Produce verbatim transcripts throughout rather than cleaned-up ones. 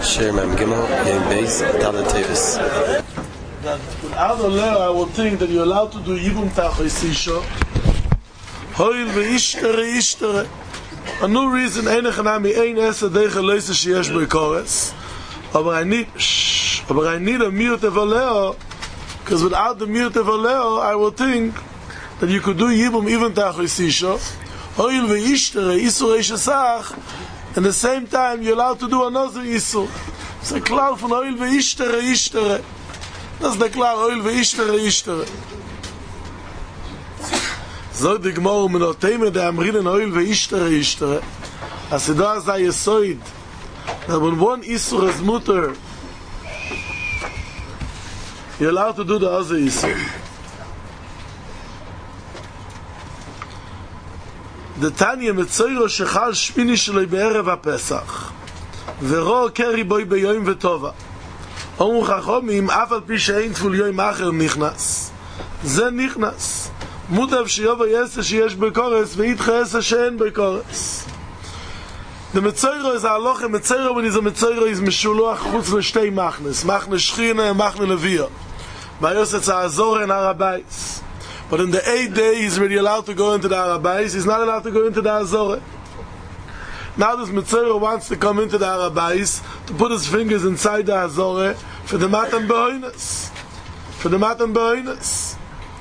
Shir Mem Gimel, Yom Beis, Dalet Tevis. That without a layer, I would think that you're allowed to do Yibum Tachos Isha. Hoil ve'ishtere ishtere. A new reason, enige nami ein esse dege leise sheyesh beikores. Aber I need, shh, but I need a mute of a leo, because without the mute of a leo, I would think that you could do Yibum even Tachos Isha. Hoil ve'ishtere isur eishesach. And at the same time, you're allowed to do another Isur. It's a klar von Oil ve'ishtere ishtere. That's the klar, Oil ve'ishtere ishtere. So the Gemara men oteme de amrinen Oil ve'ishtere ishtere. As it does a yesoid. That when one Isur is mutter, you're allowed to do the other Isur. The Tanya Metzoiro shechal shmini sheloi be'erev HaPesach v'ro keri boi beyoim v'tova omu chachomim af al pi she'ein tful yoim acher nichnas ze nichnas mutav sheyova yese sheyesh bekores v'yitcha yese she'en bekores. The Metzoiro is a halacha. Metzoiro, when he's a Metzoiro, is meshuluach chutz l'shtei machnes machne shchina and machne leviyah v'ayos etz ha'azor and ha'rabayis. But in the eighth day, he's really allowed to go into the Arabayis. He's not allowed to go into the Azorah. Now this Metzora wants to come into the Arabayis to put his fingers inside the Azorah for the Matan Behoinus. For the Matan Behoinus.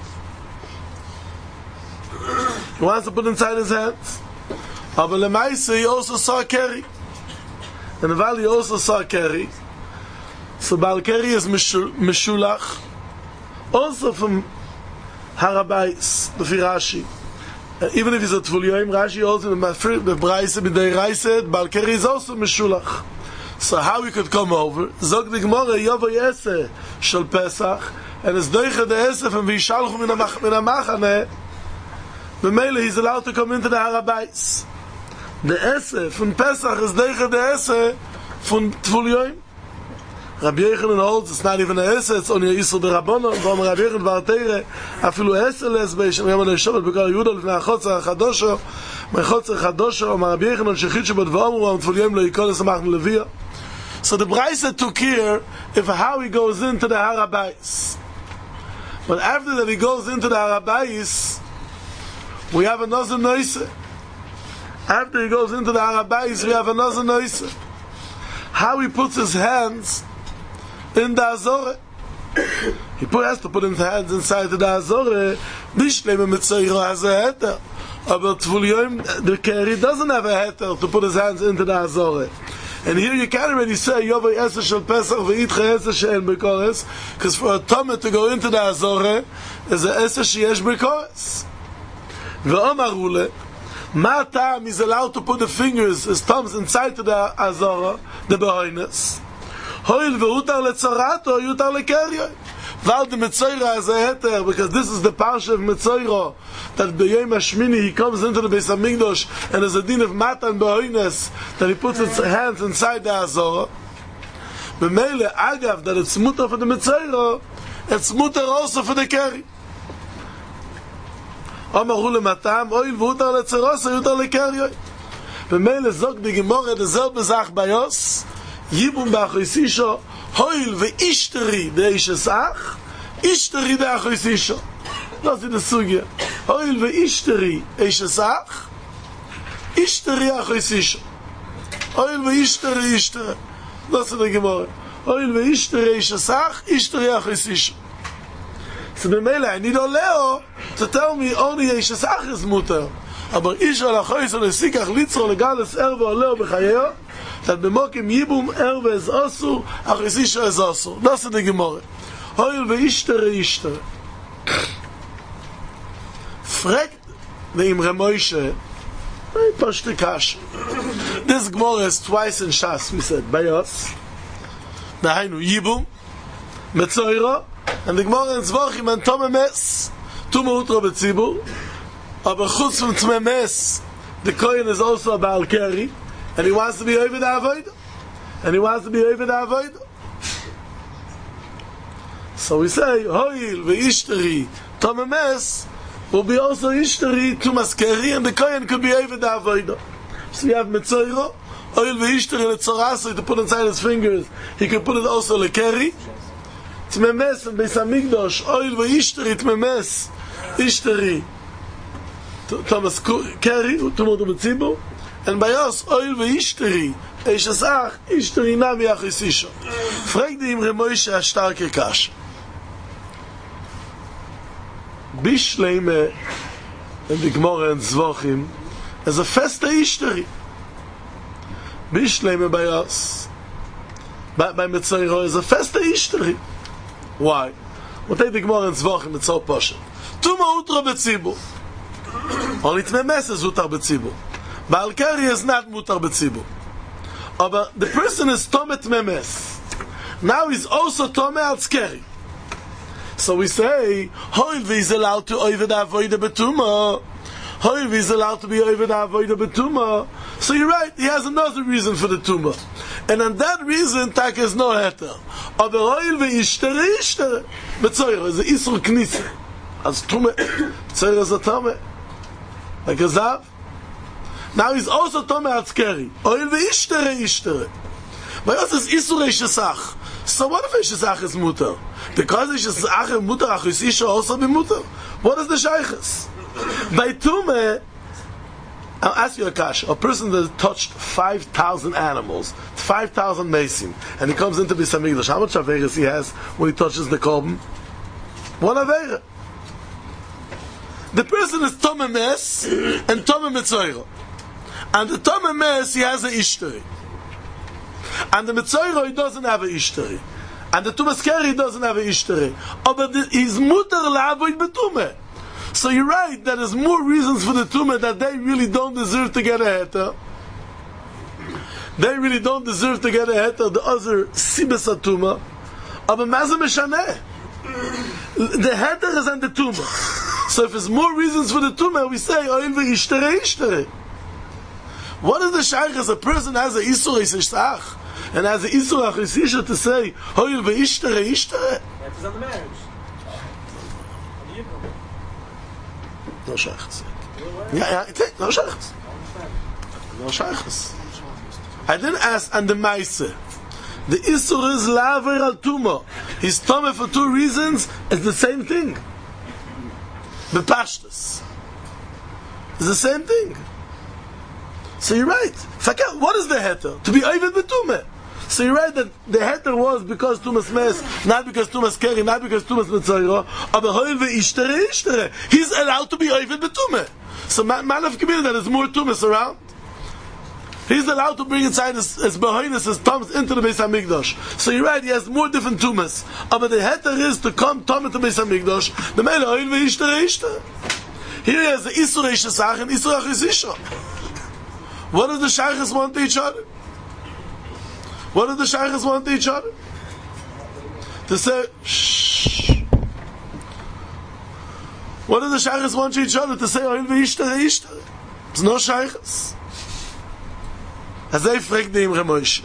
He wants to put inside his hands. But Lemaisa, he also saw Keri. In the valley, he also saw Keri. So Baal Keri is Meshulach. Also from Harabayis, the Rashi. Uh, even if he's a Tvul Yoim, Rashi also, the Braise, B'dei Reise, Baal Keri is also Meshulach. So how we could come over? Zog the Gemara, Yovo Yese, Shal Pesach, and it's Deiche de Esef, and Vishalchu min HaMachane, B'meile, he's allowed to come into the Harabayis. The Esef from Pesach is Deiche de Esef from Tvul Yoim. Rabbi Yochanan holds it's not even a Eseh, it's only a Yisur B'Rabbanon. But Rabbi Yochanan Varteire, afilu Eseh lesbei, shem yom le'shovet b'kar Yehuda l'fnei hachotzer hachadosho, mechotzer hachadosho, Omar Rabbi Yochanan shechitzu b'd v'omru, am tful yom lo yikoles amachnu leviyah. So the Braise took care if how he goes into the Harabayis. But after that he goes into the Harabayis, we have another noise. After he goes into the Harabayis, we have another noise. How he puts his hands in the Azorah. He put, has to put his hands inside the Azorah. Bishlema Metzoiro has a heter. But Tvul Yoim, the Keri doesn't have a heter to put his hands into the Azorah. And here you can't already say Yovo Yese Shel Pesach v'yitcha Yese she'en bekores, because for a Tomeh to go into the Azorah is a Yese sheyesh bekores. Ve'omaru le, Ma Tam is allowed to put the fingers, his thumbs inside to the Azorah, the Behoinus. Hoil ve'utar le'tzorato, yutar le'keryo. Val the Metzoira has a heter, because this is the parsha of Metzoira, that b'yom hashmini he comes into the Beis HaMikdash, and there's a din of Matan Behoinus, that he puts his hands inside the Azorah. B'meile, agav, that it's mutar for the Metzoira, it's mutar also for the Keri. Amaru le'matam, hoil ve'utar le'tzorosa, yutar le'keryo. B'meile, zog the Gemara, the zel bezach bayos, Yibum B'Achos Isha, Hoil ve'ishteri de'ishesach, ishteri de'Achos Isha. Das ist die Sugya. Hoil ve'ishteri de'ishesach, ishteri Achos Isha. Hoil ve'ishteri ishteri. Das ist die Gemara. Hoil ve'ishteri de'ishesach, ishteri Achos Isha. So b'meile, I need a Leo to tell me only de'ishesach is muter. Aber Isha l'Achos le'sikach litzro legales ervo Leo b'chayeyo, that b'mokim yibum erve is osur, Achos Isha is osur. Das ist die Gemara. Hoil ve'ishtere ishtere. Fragt the Imre Moshe, very pashte kash. This Gemara is twice in Shas, we said, by us. Dahainu yibum, Metzoira, and the Gemara in Zvochim and Tomemes, Tume Utro B'tzibur, aber chutz from Tomemes, the Kohen is also a Baal Keri, and he wants to be over the Avodah. And he wants to be over the Avodah. So we say, Hoil ve'ishteri Tomemes will be also ishteri to Maskeri, and the Kohen could be over the Avodah. So we have Metzoiro, oil ve'ishtere letzorasa, to put inside his fingers. He can put it also lekeri. Tmemes and Beis Hamikdash, oil ve'ishtere tmemes, ishteri. Thomas Kerry, Tumot Betzibur, and by us, oil ve'ishteri, Eishasach, ishteri nami achisisha. Frag the Imre Moshe a starke Kash. Bishleime, and the Gemara and Zvochim, as a feste ishteri. Bishleime by us, by, by Mitzayro, as a feste ishteri. Why? We'll take the Gemara and Zvochim, it's so posh. Tuma utra Betzibur. Only Tmemes is mutar betzibur. Baal Keri is not mutar betzibur. But the person is Tome Tmemes. Now he's also Tome al Tzkeri. So we say, Hoiv is allowed to Oived Avoida Betuma. Hoiv is allowed to be Oived Avoida Betuma. So you're right, he has another reason for the Tuma. And on that reason, Tak is no heter. Aber Hoiv ishtere ishtere. Betzoyer is a Isur Knisse. As Tume. Betzoyer is a Tome. Like a Zav. Now he's also Tome Atzkeri. Oil ve'ishtere ishtere. By us is Isur Eishesach. So what if Eishesach is mutter? Because Eishesach is mutter, Achus Isha also be mutter. What is the Shaykhs? By Tume, I'll ask you a kash. A person that touched five thousand animals, five thousand mesim, and he comes into Beis Hamikdash, how much Averis he has when he touches the Korban? One Averis. The person is Tome Mes and Tome Mitzoiro. And the Tome Mes, he has an Ishteri. And the Mitzoiro, he doesn't have an Ishteri. And the Tumas Keri, he doesn't have an Ishteri. Oh, but the, he's Mutter La'avoid Betume. So you're right, that there's more reasons for the Tume that they really don't deserve to get a Heter. They really don't deserve to get a Heter, the other Sibes HaTuma. Oh, but Mazah Meshaneh. The Heter is on the Tumah. So if there's more reasons for the Tumah, we say, Oil ve'ishtere ishtere. What is the Shaykh as a person has a Isur Eishesach and has a Isur Achisisha to say, Oil ve'ishtere ishtere? That is on the marriage. No Shaykhs. Yeah, yeah, no Shaykhs. No Shaykhs. I didn't ask on the Maise. The Isur is Laver al Tumah. He's Tumah for two reasons. It's the same thing. The Pashtus. It's the same thing. So you're right. What is the heter? To be Oived Betumah. So you're right that the heter was because Tumas Mes, not because Tumas Keri, not because Tumas Mitzoiro, but Hoil ve'ishtere ishtere. He's allowed to be Oived Betumah. So man of Kibir, that is more Tumas around. He's allowed to bring inside his, his Behoinus, his Tums into the Beis HaMikdash. So you're right, he has more different Tumas. But the heter is to come Tum into Beis HaMikdash, the Mele Hoil ve'ishtere ishtere. Here he has the Isur Eishesach and Isur Achisisha. What do the Shaykhs want to each other? What do the Shaykhs want to each other? To say, shh. What do the Shaykhs want to each other? To say, Oil ve'ishtere ishtere. There's no Shaykhs. As they fragt the Imre Moshe.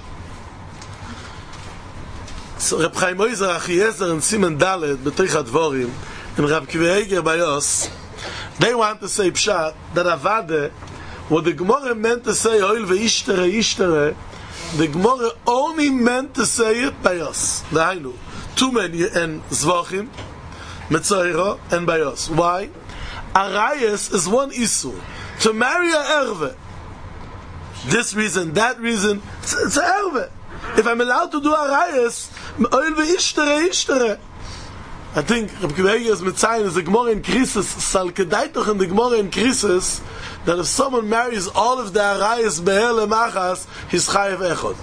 So Reb Chaim Oizer, Achiezer, and Simen Dalet, B'teich HaDvorim, and Reb Kiva Eger by us, they want to say Pshat, that Avade, what the Gemara meant to say, Oil ve'ishtere ishtere, the Gemara only meant to say it by us. Dahainu, Tumen and Zvochim, Mitzoiro, and by us. Why? Arayas is one Isur. To marry a Erve. This reason, that reason, it's, it's a Erve. If I'm allowed to do Arayas, Oil ve'ishtere ishtere. I think Reb Kiva Eger's Mitzayin is the Gemara in Krisis, Sal Kedaitoch in the Gemara in Krisis, that if someone marries all of the Arayas Be'el Machas, he's Chayev Echod.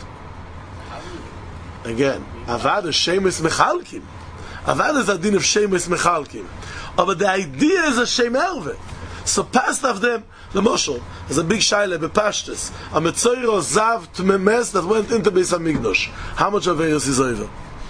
Again, Avad is Shemus Mechalkim. Avad is a din of Shemus Mechalkim. But the idea is a Shem Erve. So past of them, the Moshel, is a big Shaila, Bepashtis, a Metzoiro Zav Tmemes that went into Beis HaMikdash. How much of Eos is over?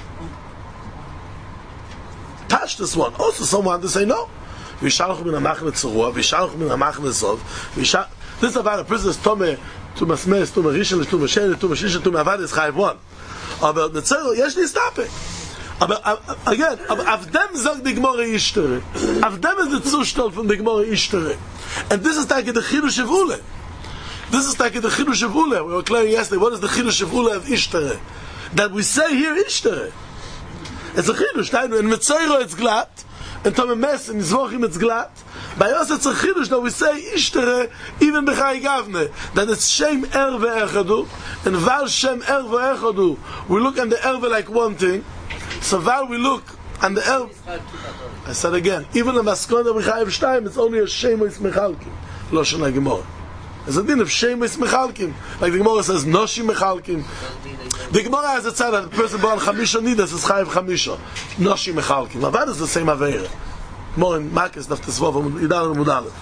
Pashtis one. Also someone to say no. Vishalchu min hamachne tzurua, vishalchu min hamachne zov, vishal... This is about a person is Tome, Tumas Mes, Tumas Rishon, Tumas Sheni, Tumas Shisha, Tumas Avad is Chayev one. Aber the Tzero, yesh li stapik. Aber, again, aber auf dem sagt die Gemara Ishtere. Auf dem ist der Zustand von der Gemara Ishtere. And this is like the Chidush of Ule. This is like the Chidush of Ule. We were clearing yesterday, what is the Chidush of Ule of Ishtere? That we say here Ishtere. It's a Chidush. In Metzeiro it's glatt, in Tome Mess, in Zwochim it's glatt. By us it's a Chidush that we say Ishtere, even Bechai Gavne, that it's Shem Erve Echadu, and Val Shem Erve Echadu, we look at the Erve like one thing, so Val we look and the Erve, I said again, even the Maskon of Bechai Shtayim, it's only a Shem Ois Mechalkim, Lo Shana Gemara. It's a din of Shem Ois Mechalkim, like the Gemara says, Noshi Mechalkim. The Gemara has a tzad that the person born Chamisha Nidas is Chayiv Chamisha, Noshi Mechalkim. Now that is the same Aveira. More in Makis, Daf Tesvov, Yidal and Mudalev.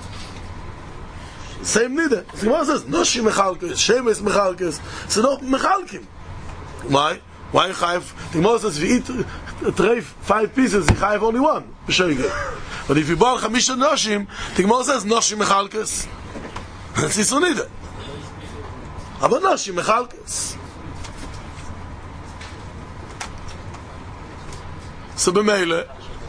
Same Nida. The Gemara says, Noshi Mechalkim, Shem Ois Mechalkim. So no Mechalkim. Why? Why Chayiv? The Gemara says, if you eat treif, five pieces, you Chayiv only one. But if you born Chamisha Noshim, the Gemara says, Noshi Mechalkim. That's Yisro Nida. Aber Noshi Mechalkim. So b'meile,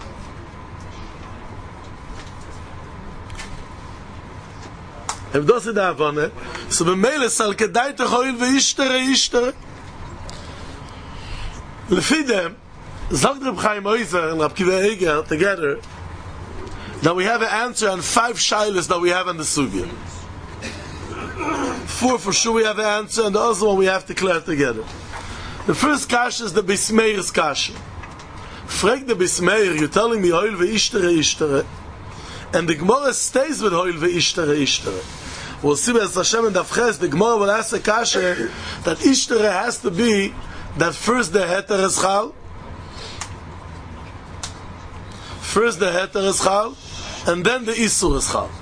if das ist der Avone, so b'meile sal kedai techoil ve'ishtere ishtere. Lefidem, sagt Reb Chaim Oizer and Reb Kiva Eger together, that we have an answer on five shilas that we have in the Sugya. Four for sure we have an answer, and the other one we have to clear together. The first kasha is the Bismeir's kasha. Frag the Bismeir, you're telling me Hoil ve'ishtere ishtere, and the Gemara stays with Hoil ve'ishtere ishtere. We'll see as Hashem and Dafches, the Gemara will ask a kasha that ishtere has to be that first the heter is chal, first the heter is chal, and then the isur is chal.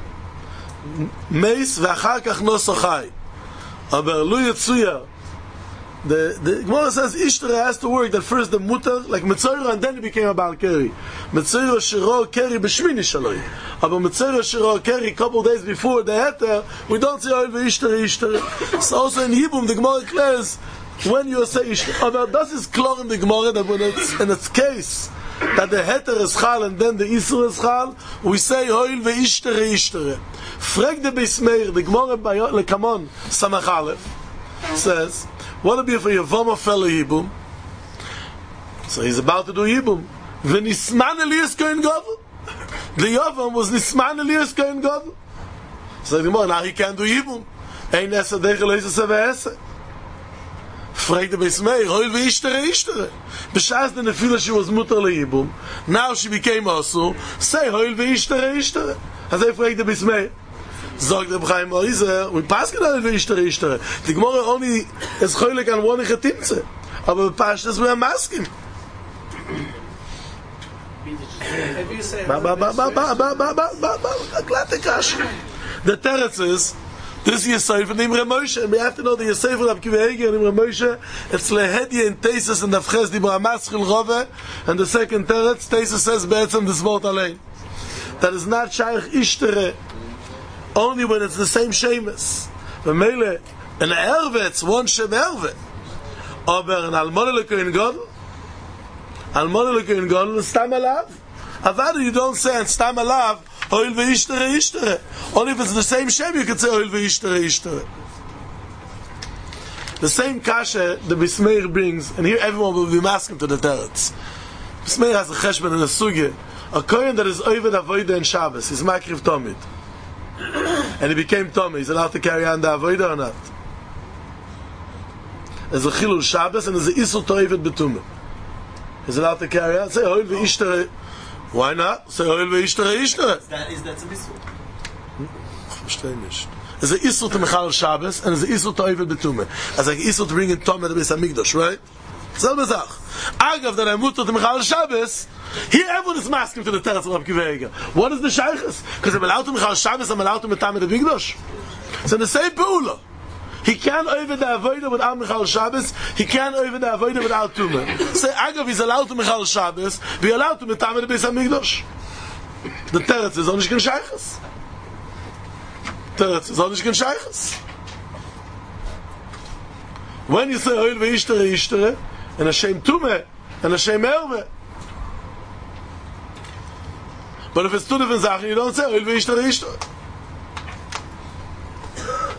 Meis ve'achar kach no sochai. Aber lu yetzuya. The the Gemara says Ishtere has to work that first the mutter like Metzeira and then it became a Baal Keri. Metzeira shiro Keri b'shmini shaloi. Aber Metzeira shiro Keri couple days before the heter we don't say Oil ve'Ishtere Ishtere. So also in Yibum the Gemara declares when you say Ishtere. Aber das is klar in the Gemara that when it's in its case that the heter is chal and then the isur is chal, we say Oil ve'Ishtere Ishtere. Frag the Bismeir the Gemara by Lekamon Samach Aleph says. What would be for Yavam fellow Yibum? So he's about to do Yibum. When Nisman Elias Kohen Gadol, the Yavam was Nisman Elias Kohen Gadol. So the now he can't do Yibum. Ein Esa Dechel Esa Seve Esa. Frag the Bismei, Hoil ve'ishtere ishtere. B'shas the Nefila she was mutter leYibum. Now she became also. Say Hoil ve'ishtere ishtere. As I frag the Bismei. Sagt der Chaim Oizer, we pass genau wie Ishtere Ishtere. Die Gemara only is choylik an one Chetimtze. Aber we pass this we are masking. Ba ba ba ba ba ba ba ba ba ba glatte kash. The teretz is this Yisayf and Imre Moshe, and we have to know the Yisayf of Kiva Eger and Imre Moshe. It's lehedye in Tesis and Nafches di B'Amaschil Rove, and the second teretz Tesis says be'etzem this word allein. That is not Shaykh Ishtere. Only when it's the same Shemus. V'meile, an Erve, it's one Shem Erve. Aber an Almona L'Kohen Gadol, Almona L'Kohen Gadol is Stam Alav. Avada, you don't say and Stam Alav, Hoil ve'ishtere ishtere. Only if it's the same Shem, you can say Hoil ve'ishtere ishtere. The same kasha the Bismeir brings, and here everyone will be masking to the teretz. Bismeir has a cheshbon and a sugya. A kohen that is oved avodah in Shabbos, is makriv tomid. And he became Tommy. He's allowed to carry on the Avodah or not? There's a Chilul Shabbos and there's a Isur Toivet Betumah. He's allowed to carry on. Say Hoil ve'ishtere. Why not? Say Hoil ve'ishtere ishtere. Is that, is that a Isur? Verstehe nicht. There's a Isur to Mechal Shabbos and there's a Isur Toivet Betumah. As like Isur to bring in Tomah to Beis HaMikdash, right? Selbe Sach. Agav that I'm mutter to Mechal Shabbos. Here everyone is masking to the teretz of Reb Kiva Eger. What is the shaykhs? Because I'm allowed to Mechal Shabbos, I'm allowed to Metameh the Bigdosh. It's in the same Peula. He can't over the Avodah without Mechal Shabbos. He can't over the Avodah without Tumah. Say Agav is allowed to Mechal Shabbos. Be allowed to Metameh the Beis HaMikdash. The teretz is only ken shaykhs. Teretz is only ken shaykhs. When you say Hoil ve'ishtere ishtere, and Hashem Tumah, and Hashem Erve. But if it's two different Sachen, you don't say Hoil ve'ishtere ishtere.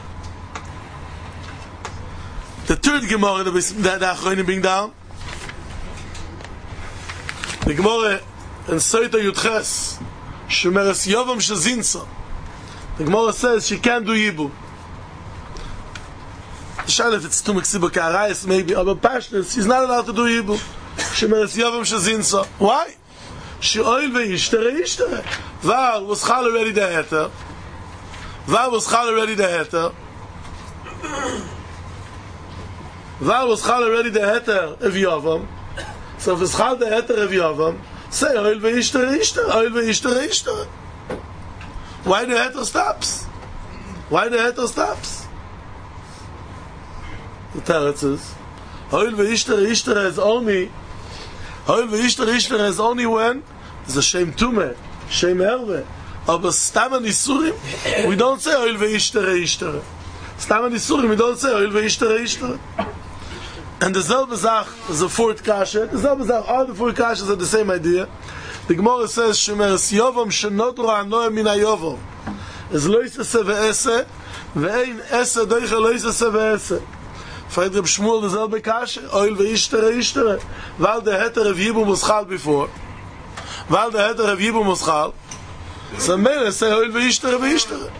third Gemara that the Achronim bring down. The Gemara in Soita Yudches, Shemeres Yovam Shezinsa. The Gemara says she can't do Yibum. Shall if it's too Meksiba Karayas, maybe, but passionate, she's not allowed to do Yibum. Shemeres Yovam Shezinsa. Why? She oil ve'ishtere ishtere. Val was chal already the heter. Val was chal already the heter. Val was chal already the heter of Yovam. So if it's chal the heter of Yovam, say oil ve'ishtere ishtere. Oil ve'ishtere ishtere. Why the heter stops? Why the heter stops? The Teretz is oil ve'ishtere ishtere is only Oil ve'ishtere ishtere is only when there's a shem tumeh, shem erve. Aber stam an isurim, we don't say oil ve'ishtere ishtere. Stam an isurim, we don't say oil ve'ishtere ishtere. And the selbe Sach is a fourth kasha. The selbe Sach, all the four kashas are the same idea. The Gemara says, Shemeres Yovam shenotro hanoem min hayovam. Es lo yisase ve'ese, ve'ein ese doiche lo yisase ve'ese. Fragt Reb Shmuel the selbe kasha, oil ve'ishtere ishtere. Weil der heter of Yibum was chal before. Weil der heter of Yibum was chal. So mele say oil ve'ishtere ve'ishtere.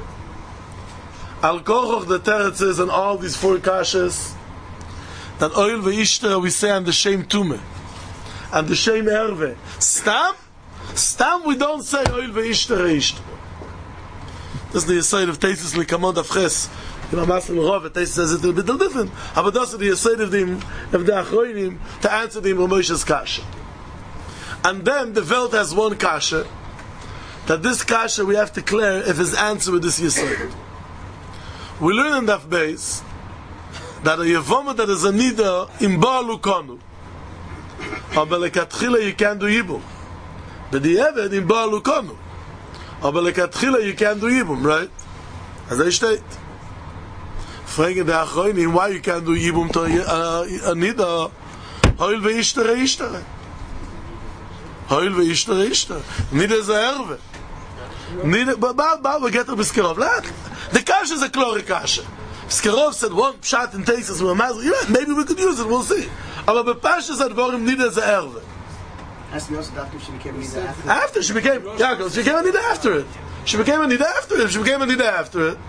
Al kochoch the teretz is and all these four kashas that oil ve'ishtere we say on the shem tume. And the shem erve. Stam? Stam we don't say oil ve'ishtere ishtere. This is the side of Teisus Likamod Afches. You know, Master Rov, Teisus says it a little bit different. But that's the side of them, of the Achronim, to answer the Moshe's kasha. And then the Welt has one kasha, that this kasha we have to clear if his answer with this Yesod. We learn in Daf Beis that a Yevoma that is a Nida in Ba'alu Konu. Aber lekatchila you can't do Yibum. But the Eved in Ba'alu Konu. Aber lekatchila you can't do Yibum, right? As I state. Fragen der Achronim, why you can't do Yibum to a Nida? Hoil ve'ishtere ishtere. Hoil ve'ishtere ishtere. Nida is a erve. Nida, but but we get to Biskerov. The kasha is a klore kasha. Biskerov said one pshat in Teisus with a mazel. Yeah, maybe we could use it, we'll see. Aber the pasha said Vorim Nida is a erve. Has to be also after she became a Nida after. After she became, Yaakov, she became a Nida after it. She became a Nida after it. She became a Nida after it.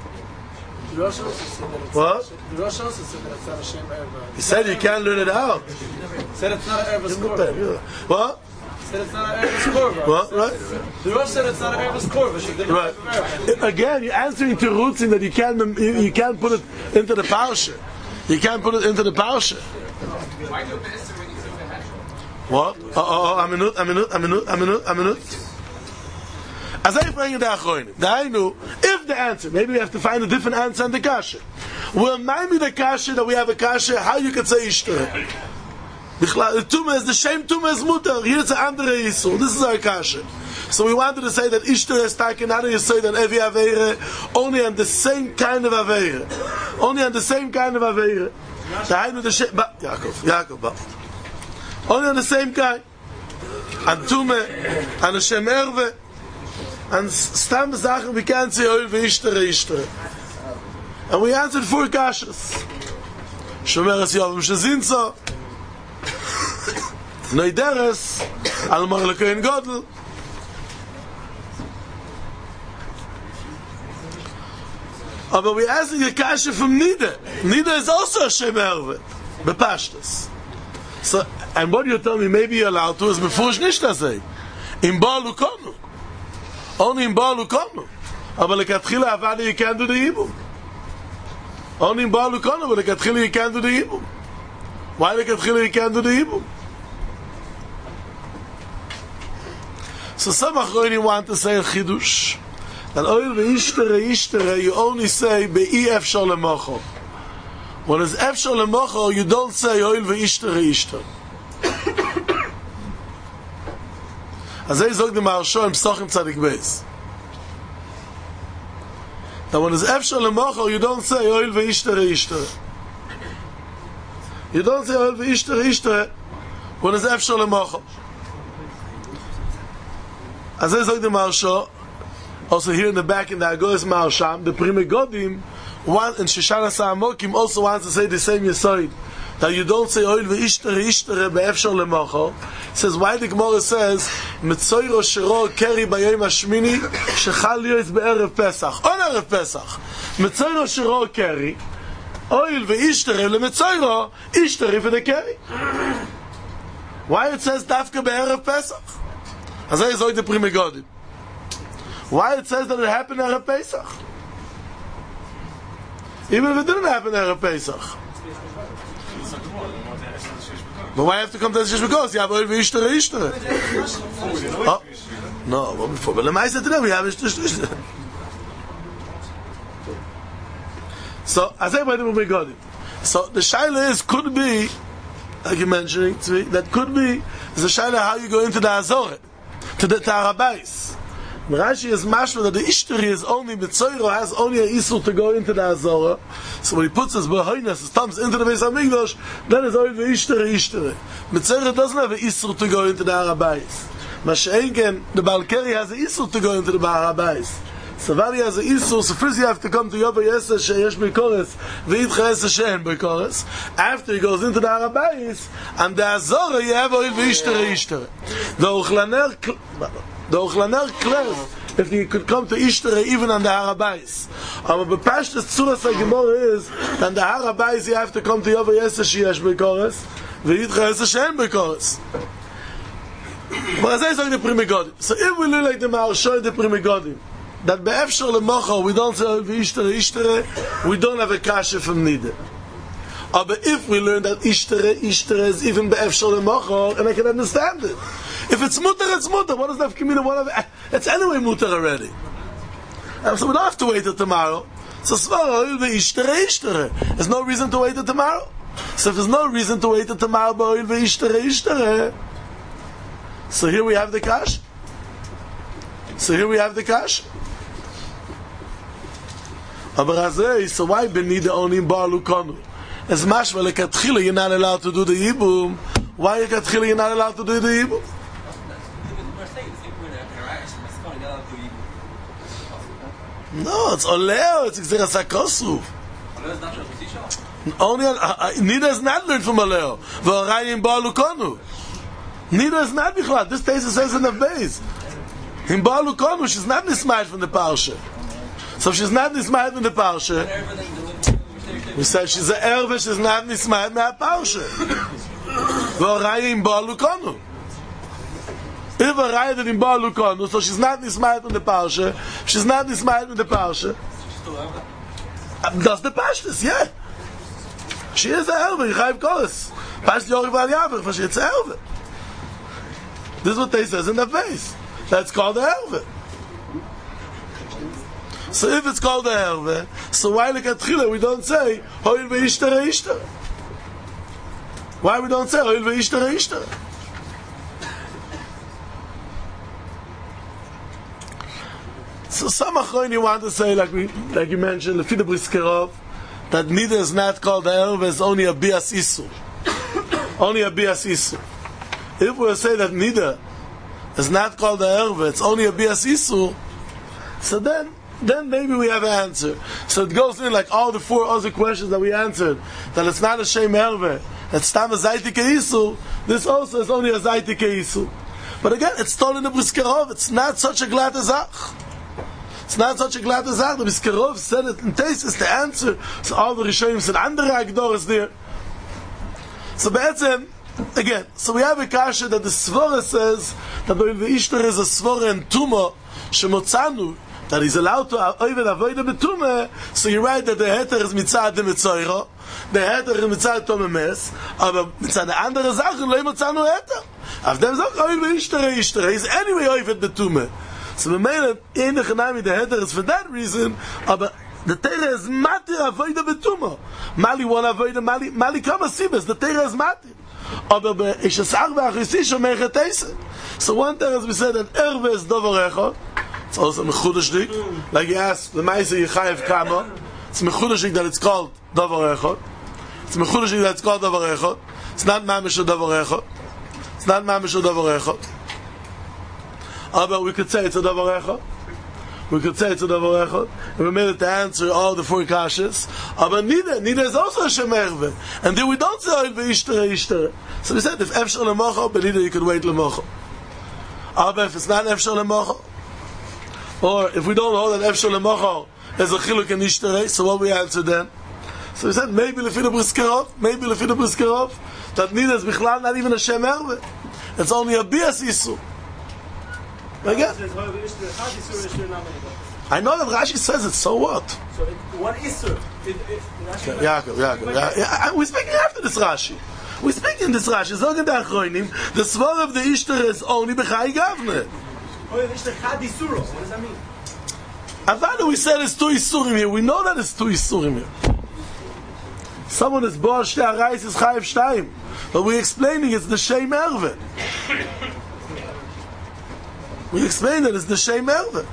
What? The Rosh also said that it's not a shame erva. He said you can't learn it out. He said it's not an erva skorva. What? He said it's not an erva skorva. What? Right? The Rosh said it's not an erva skorva. She didn't Right. have erva. Again, you're answering to roots in that you can't you, you can't put it into the parsha. You can't put it into the parsha. What? Oh, oh, oh, a minute, a minute, a minute, a minute, a minute. As I bring the Achronim, I know if the answer, maybe we have to find a different answer on the kasha. Well, maybe the kasha that we have a kasha, how you could say ishtere. The tumah is the same tumah is mutar. Here's the andere yisur. This is our kasha. So we wanted to say that ishtere is taken out of you say that every aveire only on the same kind of aveire, only on the same kind of aveire. The I know the same. Yaakov, Yaakov, but only on the same kind. And tumah and the shem erve. And stam Sachen we can't say oil ve'ishtere ishtere. And we answered four kashas. Shomeres Yovam Shezinsa, Noideres, Almar Lekoyin Godel. But we asked the kasha from Nida. Nida is also a Shem Erve. Bepashtas. So, and what you tell me, maybe you're allowed to, is Mefush Nishta say. In Ba'alu Konu. Only in Ba'alu Konu. Aber lekatchila avada you can't do the Yibum. Only in Ba'alu Konu, but lekatchila you can't do the Yibum. Why lekatchila you can't do the Yibum? So some Achronim want to say a chidush that oil ve'ishtere ishtere you only say be'i efshar lemocho. When it's efshar lemocho you don't say oil ve'ishtere ishtere. As I zog the Maharsha in Psochim Tzadik Beis. That when it's Efshar Lemocho, you don't say Oil ve'ishtere ishtere. You don't say Oil ve'ishtere ishtere when it's Efshar Lemocho. As I zog the Maharsha, also here in the back in the Agoras Maharsham, the Prime Godim one in Shoshana Sa'amokim also wants to say the same Yesod, that you don't say oil ve'ishtere ishtere be'efshor lemocho. It says why the Gemara says Mitzoiro shero keri bayom hashmini shechal liyos be'erev Pesach on erev Pesach Mitzoiro shero keri oil ve'ishtere lemitzoiro ishtere for the keri. Why it says dafka be'erev Pesach? As I say the primigodim. Why it says that it happened erev Pesach? Even if it didn't happen erev Pesach. But why have to come to the Shish because you have oil v'ishtere ishtere? Oh, no, well before. But the Maisa today we have ishtere ishtere. So, as I said, we got it. So the shaila is could be, like you mentioned, that could be is the shaila how you go into the Azorah, to the Tarabais. Rashi is mashma that the ishteri is only Mitzoiro has only a isur to go into the Azorah. So when he puts his behoinus, his thumbs into the Beis Hamikdash, then it's only ishteri ishteri. Mitzoiro doesn't have a isur to go into the Arabais. Masha'enken, the Balkari has a isur to go into the Arabais. So Vali has a isur, so first you have to come to Yoba Yeseh sheyesh b'kores, v'yitcha Yeseh she'en b'kores. After he goes into the Arabais, and the Azorah you have oil v'ishteri ishteri. The Uchlaner, the Ochlaner clears if you could come to Ishtere even on the Harabais. But the Pashtas Tzuras HaGemorah is that on the Harabais you have to come to Yoba Yeseh sheyesh b'kores, v'yitcha Yeseh she'en b'kores. But as I say the Primigodim. So if we look like the Maharshoy the Primigodim, that be'efshor lemocha we don't say v'ishtere ishtere, we don't have a kasha from Nida. But if we learn that ishtere ishtere is even be'efshor lemocha, and I can understand it. If it's mutter, it's mutter. What does that mean? What it's anyway mutter already. And so we don't have to wait till tomorrow. So svara v'ishtere ishtere. There's no reason to wait till tomorrow. So if there's no reason to wait till tomorrow, ba'oil v'ishtere ishtere. So here we have the kash. So here we have the kash. So why benida only in Bar Lukonu? As mashma lekatchila you're not allowed to do the yibum. Why lekatchila you're not allowed to do the yibum? No, it's oleo. It's exeras hakosuv. Only uh, Nida is not learned from oleo. V'orai in Bar Lukonu. Nida is not bichlad. This tesis says in the base. In Bar Lukonu, she's not nismayed from the parsha. So if she's not nismayed from the parsha, we say she's an erva, she's not nismayed from the parsha. V'orai in Bar Lukonu. If a rider in Bar Lukonu, so she's not nismayed from the parsha, she's not nismayed from the parsha. That's the pashtus, yeah. She is an erva, Yichayv Koros. Pashtus Yori Val Yaver, but she's an erva. This is what they says in the face. That's called the erva. So if it's called the erva, so why lekatchila we don't say hoil ve'ishtere ishtere? Why we don't say hoil ve'ishtere ishtere? So some achronim want to say, like we, like you mentioned, the Fida Briskerov, that Nida is not called the erva, it's only a bias isu, only a bias isu. If we say that Nida is not called the erva, it's only a bias isu, so then then maybe we have an answer. So it goes in like all the four other questions that we answered, that it's not a shem erva, it's tam a zayti keisu. This also is only a zayti keisu. But again, it's told in the Briskerov, it's not such a glad azach. It's not such a glad azach. The Briskerov said it in Tesis, the answer. So all the Rishonim said, andere Agdor is there. So be'etzem, again, so we have a kasha that the Svora says that the Ishtar is a Svora and Tuma shemotzanu, that he's allowed to oived avoid the betume. So you're right that the heter is mitzad the mitzoiro, the heter is mitzad tomemes, aber mitzad the andere Sachen lo motzanu heter. Auf dem sagt oived Ishtar Ishtar is anyway oived the tume. So we made it in the Chanami the heter is for that reason, aber the Teira is matir avoid the betume. Mali one avoid the mali mali kama sibes. The Teira is matir. Aber be ishasar ve'achisi shomer chetese. So one time as we said that erve is dover echot. It's also mechudashdik. Like you asked, the Maisa Yichayev Kama. It's mechudashdik that it's called dover echot. It's mechudashdik that it's called dover echot. It's not mamish or dover echot. It's not mamish or dover echot. Aber we could say it's a dover echot. We could say it's a davar echad, and we made it to answer all the four kashas. But neither, neither is also a shem erve. And then we don't say oil ve'ishtere ishtere. So we said if efshar lemocho, but neither you could wait lemocho. Aber if it's not efshar lemocho, or if we don't hold that efshar lemocho is a chiluk and ishtere, so what we answer then? So we said maybe lefida briskerov, maybe lefida briskerov, that neither is bichlal not even a shem erve. It's only a bias issue. Again. I know that Rashi says it, so what? So it, what is it? It, it Rashi Yaakov, Yaakov, Yaakov. Yeah, we're speaking after this Rashi. We're speaking this Rashi. Zogen der Achronim, the svar of the Ishtar is only B'chai Gavne. Oh, the Ishtar Chad Isuro. What does that mean? Avada, we said it's two Isurim here. We know that it's two Isurim here. Someone is Boar Shtei Arayis is Chayev Shtayim. But we're explaining it's the Shem Erve. We explain that it's the Shem Erve.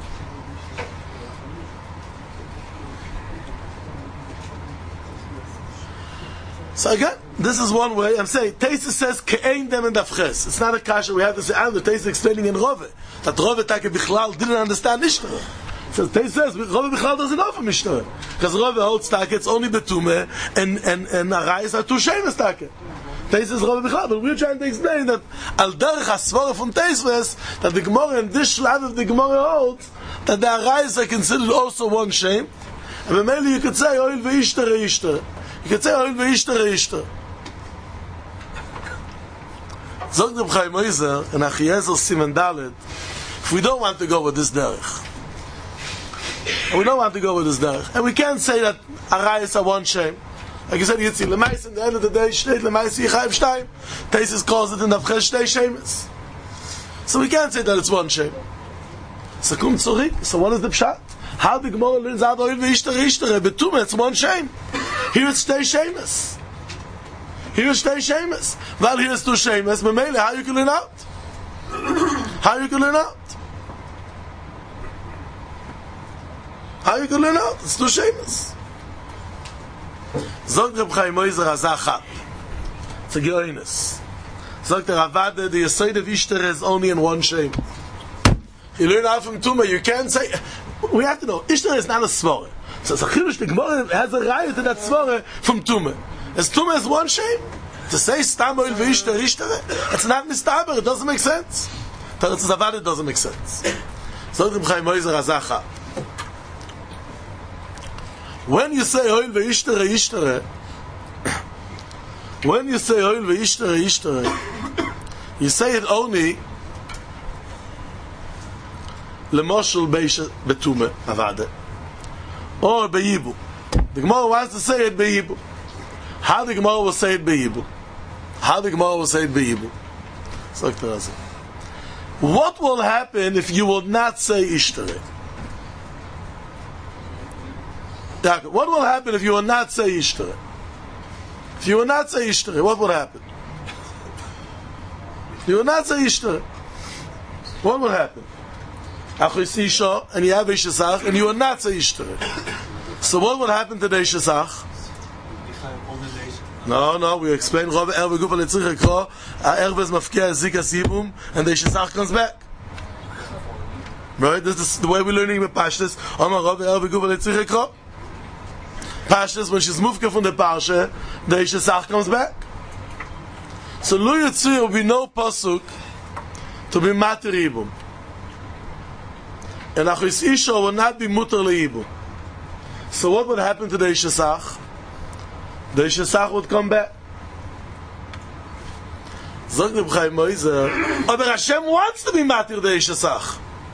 So again, this is one way. I'm saying, Tesis says, Ke'ein dem and Afches. It's not a kasha. We have to say, and the Tesis explaining in Rove. That Rove Take Bichlal didn't understand Ishtar. So Tesis says, Rove Bichlal doesn't know from Ishtar. Because Rove holds Take, it's only Betume, and, and, and Arayis are two Shemes Take. Tesis Rove Bichlal. But we're trying to explain that, Al Derech HaSvara from Tesis, that the Gemara, in this Shlav of the Gemara holds, that the Arayis are considered also one Shem. And mainly you could say, Oil Ve'ishtar Ishtar. You can say, Oil ve'ishtere ishtere. Zog Reb Chaim Oizer, in Achiezer Siman Dalet, if we don't want to go with this derech, and we don't want to go with this derech, and we can't say that Arayis are one shame, like you said, Yitzi, Lemais, in the end of the day, Shteit, Lemais, Yichayv Shtayim, Tesis calls it in Avches Shtei Shemes. So we can't say that it's one shame. So kum tzori, so what is the pshat? How the Gemara learns out Oil ve'ishtere ishtere, Betume, it's one shame. Here it's Shtei Shemes. Here it's Shtei Shemes. Well, here it's two Shemes. But mainly, how you can learn out? How you can learn out? How you can learn out? It's two Shemes. Zog Reb Chaim Oizer Azachab. It's a Geoinus. Zog the Ravada, the Yesod of Ishtar is only in one Shem. You learn out from Tumah. You can't say... We have to know, Ishtar is not a Svara. So it's a chidush, the Gemara has a raya to that svara from Tumah. As Tumah is one shame, to say Stam Oil Ve'ishtar Ishtar, it's not mistaber, it doesn't make sense. Teretz Zavad, it doesn't make sense. So Reb Chaim Oizer Azacha. When you say Oil Ve'ishtar Ishtar, when you say Oil Ve'ishtar Ishtar, you say it only Lemoshel Beisha Betumah Avada. Or Be'ibu. The Gemara wants to say it Be'ibu. How the Gemara will say it Be'ibu? How the Gemara will say it Be'ibu? What will happen if you will not say Ishtere? What will happen if you will not say Ishtere? If you will not say Ishtere, what will happen? If you will not say Ishtere, what will happen? And you have Ishesach, and you will not say Ishtere. So what would happen to the Ishesach? No, no, we explain Rove Erve Gufa Letzich Ekro, Erve is Mafkia Zikas Yibum, and the Ishesach comes back. Right? This is the way we're learning with Pashtas. Omar Rove Erve Gufa Letzich Ekro. Pashtas, when she's Mufka from the Parsha, the Ishesach comes back. So Lu Yitzir will be no Pasuk to be Mater Yibum. And Achis Isha will not be Mutter Le'ibum. So what would happen to the Ishesach? The Ishesach would come back. Zog Reb Chaim Oizer, but Hashem wants to be Matir the Ishesach.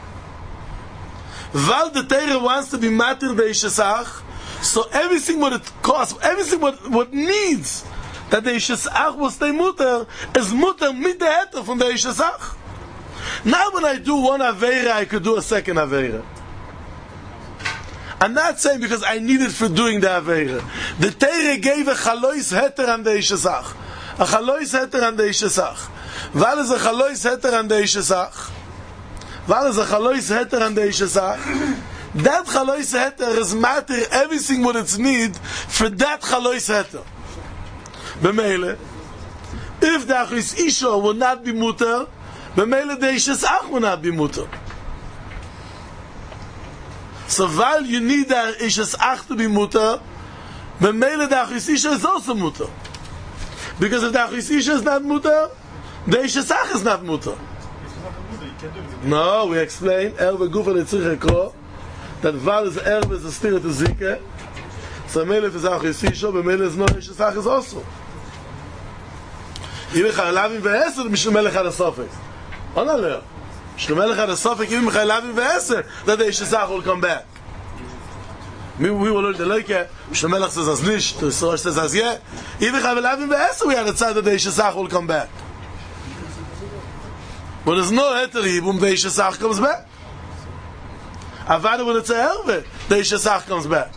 Val the Torah wants to be Matir the Ishesach, so everything what it costs, everything what, what needs that the Ishesach will stay Mutter is Mutter mit the Heter from the Ishesach. Now when I do one Aveira, I could do a second Aveira. I'm not saying because I need it for doing the Aveira. The Torah gave a Chalois Heter on the Ishesach. A Chalois Heter on the Ishesach. What is a Chalois Heter on the Ishesach? What is a Chalois Heter on the Ishesach? That Chalois Heter is matter everything what it's need for that Chalois Heter. B'meile, if the Achis Isha will not be mutter, B'meile the Ishesach will not be mutter. So while you need that Ishes Ach to be mutter, the Mele the Achis Isha is also mutter. Because if the Achis Isha is not mutter, the Ishes Ach is not mutter. No, we explain, Erbe Gufa Letzich Ekro, that Val is Erbe is a steer to Zike, so Mele is Achis Isha, but Mele is no Ishes Ach is also. If I love him ve'eser, Mishnu Melech had a suffix. Oh no, no. Mishnu Melech had a suffix, even if I love him ve'eser, that the Ishes Ach will come back. We will learn the Leike, Mishnu Melech says as nish, the Yisroel says as yeah. Even if I love him ve'eser, we had a tzad that the Ishes Ach will come back. But there's no heter Yibum, the Ishes Ach comes back. Avada when it's a Erve, the Ishes Ach comes back.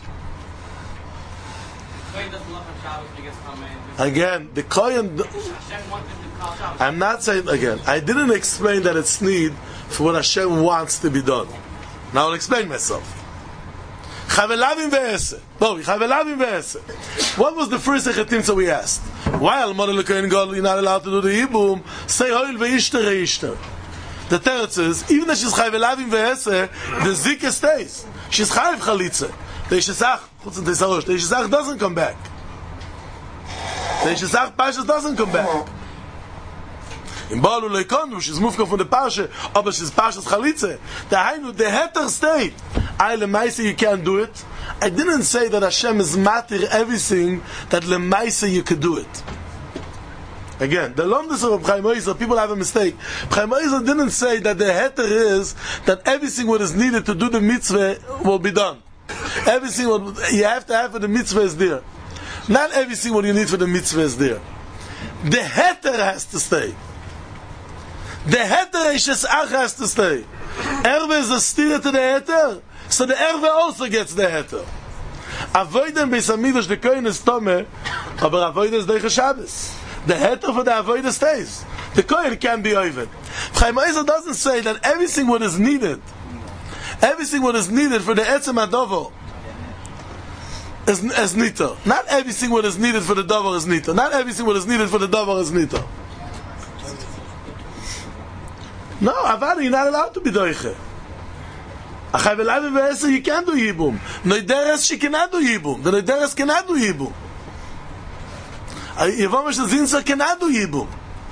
Again, the Kohen, I'm not saying again, I didn't explain that it's need for what Hashem wants to be done. Now I'll explain myself. Chavelavim ve'eseh. No, Chavelavim ve'eseh. What was the first echetimtza we asked? Why Almona L'Kohen Gadol you're not allowed to do the Yibum? Say Hoil ve'ishter re'ishter. The teretz is, even if she's Chavelavim ve'eseh, the Zika stays. She's Chayiv Chalitze. The Yishesach, the Yishesach doesn't come back. The Yishesach Pashas doesn't come back. In Baal Uleikon, which is Mufka from the Pasha, but she's Pashas Chalitze. The Hainu, the Heter state. I, Lemaisa, you can't do it. I didn't say that Hashem is matir everything, that Lemaisa you could do it. Again, the Lomdus of Chaim Oizer, people have a mistake. Chaim Oizer didn't say that the Heter is that everything what is needed to do the mitzvah will be done. Everything what you have to have for the mitzvah is there. Not everything what you need for the mitzvah is there. The heter has to stay. The heter Ishes Ach has to stay. Erve is a steer to the heter, so the Erve also gets the heter. Avoiden Beis Hamidrash, the Kohen is Tomeh, aber Avoiden is Deicha Shabbos. The heter for the Avoiden stays. The Kohen can be Oived. Chaim Oizer doesn't say that everything what is needed, everything what is needed for the Etzem HaDovo, Is, is nita. Not everything what is needed for the davar is nita. Not everything what is needed for the davar is nita. No, Avada, you're not allowed to be doiche. Achai v'lavi v'eser, you can't do yibum. Noideres, she cannot do yibum. The noideres cannot do yibum. Yevomesh Zinsa cannot do yibum.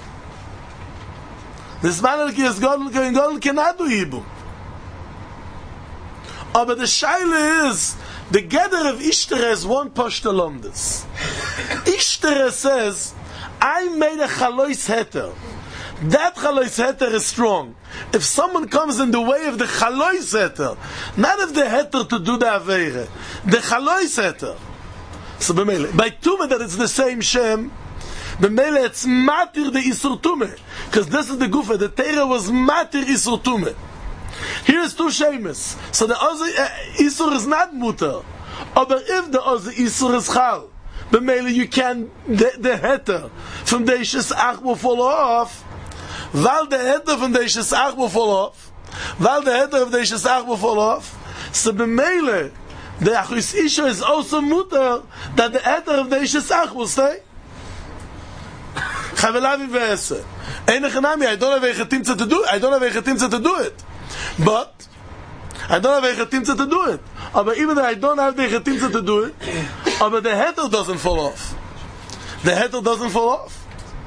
The Zman al-Ki is Godel, Kohen Gadol cannot do yibum. Oh, but the shaila is, the gather of Ishtere is one poshtalomdus. Ishtere says, I made a chalois heter. That chalois heter is strong. If someone comes in the way of the chalois heter, not of the heter to do the aveire, the chalois heter. So b'meile, by Tumah that it's the same Shem, b'meile it's matir the Isur Tumah. Because this is the Gufa, the Torah was matir Isur Tumah. Here is two shemes. So the Ozi uh, Isur is not mutter. But if the Ozi Isur is chal, b'meile you can, the, the heter from the Ishes Ach will fall off, while the heter from the Ishes Ach will fall off, while the heter of the Ishes Ach will fall off, so b'meile, the Achis Isha is also mutter, that the heter of the Ishes Ach will stay. Chavelavi ve'eseh. Einechanami, I don't have a chetimtza to do it. I don't have a chetimtza to do it. But I don't have a chetimtza to do it. But even though I don't have the chetimtza to do it, but the heter doesn't fall off. The heter doesn't fall off.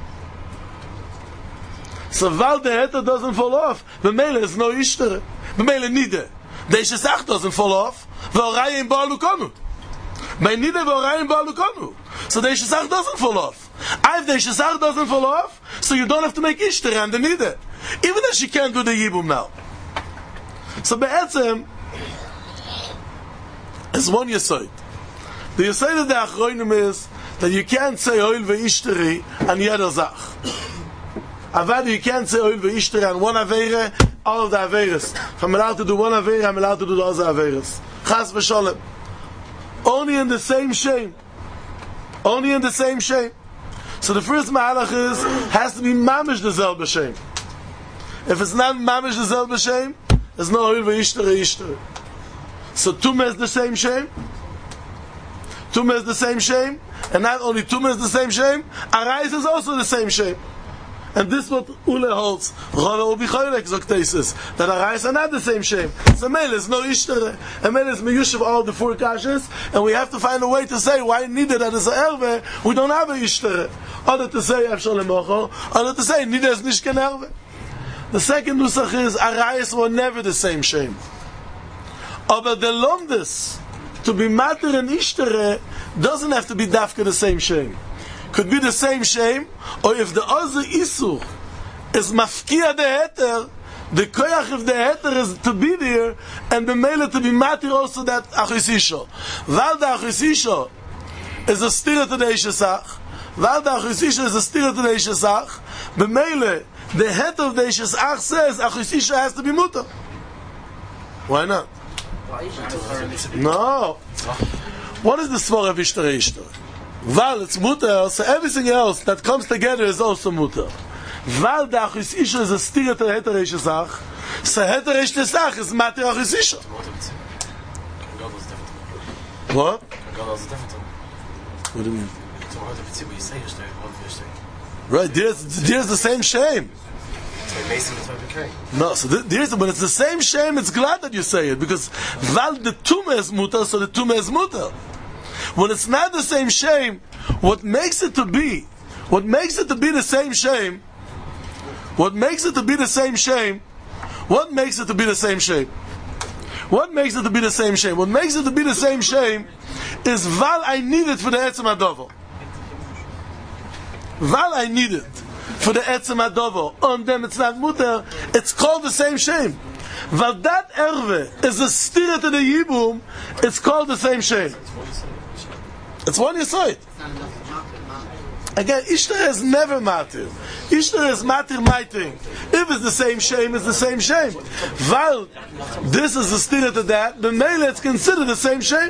So while the heter doesn't fall off, the mele is no ishtere. The mele nide. The Ishes Ach doesn't fall off. Ve'oraya in Baal Ukonu. By nide ve'oraya in Baal Ukonu. So the Ishes Ach doesn't fall off. If the Ishes Ach doesn't fall off, so you don't have to make ishtere and the nide. Even if she can't do the yibum now. So be'etzem is one yesod. The yesod of the achronim is that you can't say oil ve'ishteri and yeder zach. Avad you can't say oil ve'ishteri and one aveire, all of the aveires. If I'm allowed to do one aveire, I'm allowed to do the other aveires. Chas v'sholem. Only in the same shame. Only in the same shame. So the first mahalach is has to be mamish the zel b'shem. If it's not mamish the zel b'shem, there's no oil ve'ishteri ishteri. So Tumah is the same shame. Tumah is the same shame. And not only Tumah is the same shame, Arais is also the same shame. And this is what Ule holds. Rava Ubi Choylek Zoktesis. That Arayis are not the same shame. So Mele is no Ishtere. And Mele is Meyushav all the four kashas. And we have to find a way to say why neither that is a Erve, we don't have a Ishtere. Other to say Avshalom Mocho, other to say neither is Nishken Erve. The second Nusach is Arayis were never the same shame. Aber the Lomdes, to be Mater and Ishtere, doesn't have to be Dafka the same shame. Could be the same shame, or if the other Isur is Mafkia the Heter, the Koyach of the Heter is to be there, and the Mele to be Matir also that Achisisho. While the Achisisho is a stira to the Ishesach, while the Achisisho is a stira to the Ishesach, the Mele, the Heter of the Ishesach says Achisisho has to be Mutter. Why not? No. What is the Svara Vishtere Ishtar? Val, it's mutter, so everything else that comes together is also mutter. Val, the Achis Isha is a stira to the Heter Eish Esach, so Heter Eish Esach is matter Achis Isha. What? What do you mean? Right, there's, there's the same shame. No, so there's, but it's the same shame, it's glad that you say it, because Val, the Tumah is mutter, so the Tumah is mutter. When it's not the same shame, what makes it to be, what makes it to be the same shame, what makes it to be the same shame, what makes it to be the same shame? What makes it to be the same shame? What makes it to be the same shame is Val I need it for the Etzem Adovo. Val I need it for the Etzem Adovo. On them it's not mutter, it's called the same shame. Val that Erve is a stira to the Yibum, it's called the same shame. It's one Yesod. Again, Ishtar is never matir. Ishtar is matir my thing. If it's the same shame, it's the same shame. While this is a stira to that, then maybe it's considered the same shame.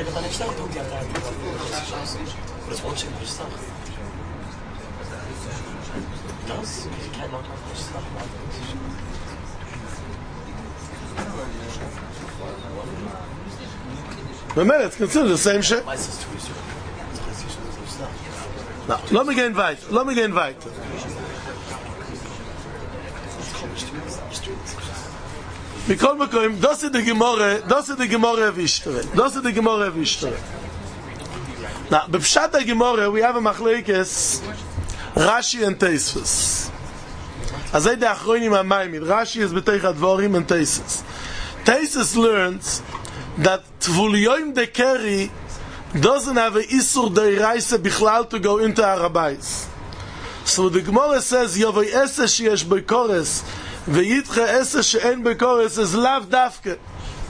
Remember, it's considered the same shame. Now, let me get weiter. Let me get weiter. Mikol Mekoim, das ist die Gemorre, das ist die Gemorre Vishtere. Das ist die Gemorre Vishtere. Now, b'pshat HaGemorre, we have a machlekes Rashi and Tosfos. Azay de achronim ha-maimid. Rashi is b'teich advorim and Tosfos. Tosfos learns that Tvuliyom de Keri doesn't have a Isur Deiraisa Bichlal to go into Arabayis. So the Gemara says, Yovoi Ese sheyesh Beikores, Veyitche Ese she'en Beikores is Lav Dafke.